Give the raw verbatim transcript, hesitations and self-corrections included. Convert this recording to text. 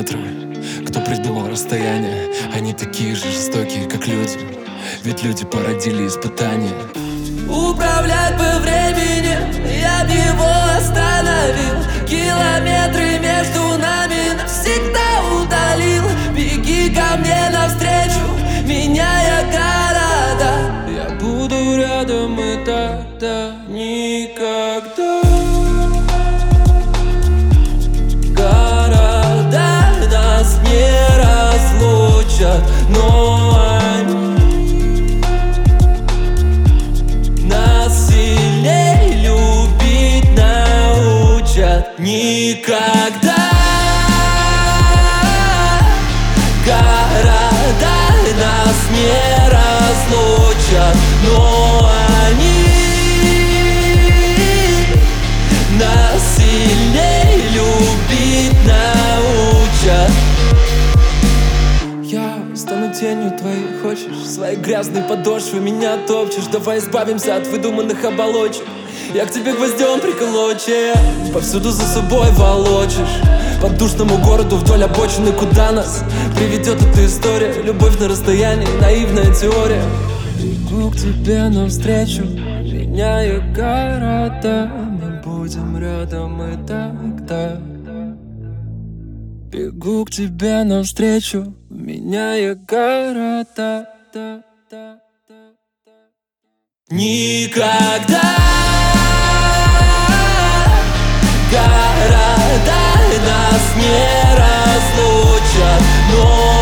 километры. Кто придумал расстояние? Они такие же жестокие, как люди. Ведь люди породили испытания. Управлять бы временем, я б его остановил. Километры между нами навсегда удалил. Беги ко мне навстречу, меняя города. Я буду рядом и тогда никогда. Города нас не разлучат, но они нас сильней любить научат. Никогда. Города нас не разлучат, но они нас сильней любить научат. Я стану тенью твоей, хочешь? Своей грязной подошвы меня топчешь. Давай избавимся от выдуманных оболочек. Я к тебе гвоздем приколочен, повсюду за собой волочишь. По душному городу вдоль обочины, куда нас приведет эта история? Любовь на расстоянии, наивная теория. Бегу к тебе навстречу, меняя города. Мы будем рядом и тогда. Бегу к тебе навстречу, меняя города. Никогда. Города нас не разлучат, но